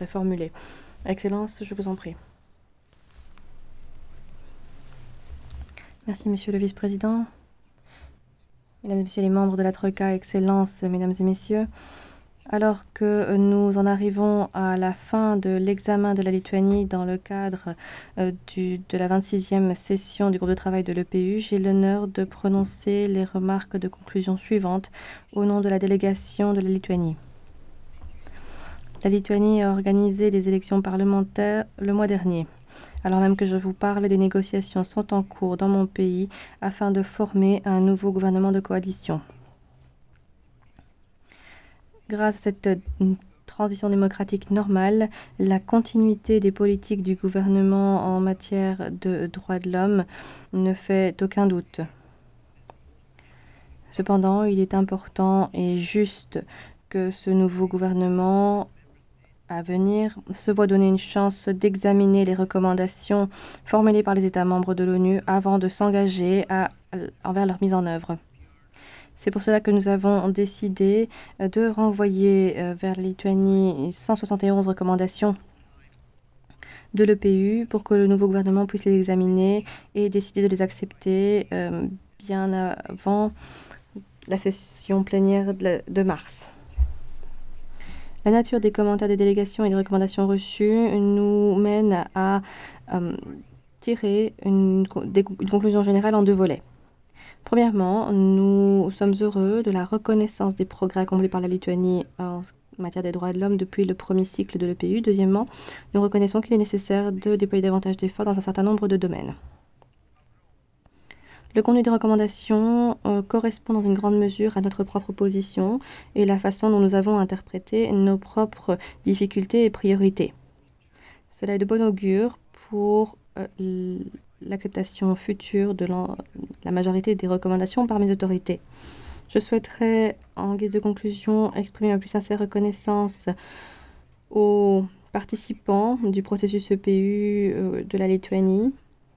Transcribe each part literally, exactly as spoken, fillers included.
serait formulée. Excellence, je vous en prie. Merci, Monsieur le Vice-président. Mesdames et Messieurs les membres de la Troïka, Excellence, Mesdames et Messieurs. Alors que nous en arrivons à la fin de l'examen de la Lituanie dans le cadre euh, du, de la vingt-sixième session du groupe de travail de l'E P U, j'ai l'honneur de prononcer les remarques de conclusion suivantes au nom de la délégation de la Lituanie. La Lituanie a organisé des élections parlementaires le mois dernier. Alors même que je vous parle, des négociations sont en cours dans mon pays afin de former un nouveau gouvernement de coalition. Grâce à cette transition démocratique normale, la continuité des politiques du gouvernement en matière de droits de l'homme ne fait aucun doute. Cependant, il est important et juste que ce nouveau gouvernement à venir se voit donner une chance d'examiner les recommandations formulées par les États membres de l'ONU avant de s'engager envers leur mise en œuvre. C'est pour cela que nous avons décidé de renvoyer vers la Lituanie cent soixante et onze recommandations de l'E P U pour que le nouveau gouvernement puisse les examiner et décider de les accepter euh, bien avant la session plénière de, de mars. La nature des commentaires des délégations et des recommandations reçues nous mène à euh, tirer une, une conclusion générale en deux volets. Premièrement, nous sommes heureux de la reconnaissance des progrès accomplis par la Lituanie en matière des droits de l'homme depuis le premier cycle de l'E P U. Deuxièmement, nous reconnaissons qu'il est nécessaire de déployer davantage d'efforts dans un certain nombre de domaines. Le contenu des recommandations euh, correspond dans une grande mesure à notre propre position et la façon dont nous avons interprété nos propres difficultés et priorités. Cela est de bon augure pour euh, l'acceptation future de la majorité des recommandations par mes autorités. Je souhaiterais, en guise de conclusion, exprimer ma plus sincère reconnaissance aux participants du processus E P U euh, de la Lituanie.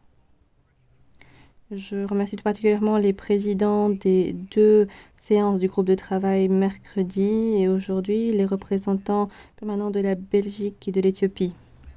Je remercie tout particulièrement les présidents des deux séances du groupe de travail mercredi et aujourd'hui, les représentants permanents de la Belgique et de l'Éthiopie.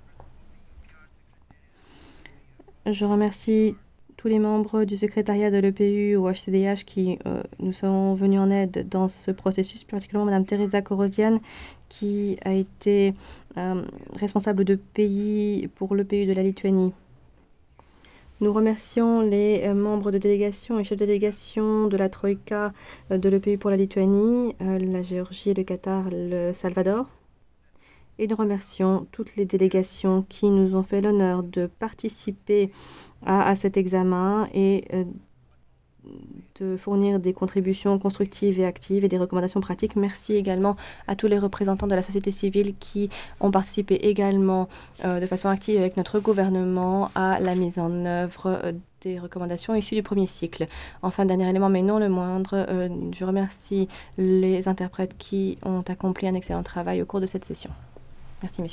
Je remercie tous les membres du secrétariat de l'E P U ou H C D H qui euh, nous sont venus en aide dans ce processus, particulièrement Mme Teresa Korosian qui a été euh, responsable de pays pour l'E P U de la Lituanie. Nous remercions les euh, membres de délégation et chefs de délégation de la Troïka euh, de l'E P U pour la Lituanie, euh, la Géorgie, le Qatar, le Salvador. Et nous remercions toutes les délégations qui nous ont fait l'honneur de participer à, à cet examen et euh, de fournir des contributions constructives et actives et des recommandations pratiques. Merci également à tous les représentants de la société civile qui ont participé également euh, de façon active avec notre gouvernement à la mise en œuvre euh, des recommandations issues du premier cycle. Enfin, dernier élément, mais non le moindre, euh, je remercie les interprètes qui ont accompli un excellent travail au cours de cette session. Merci, messieurs.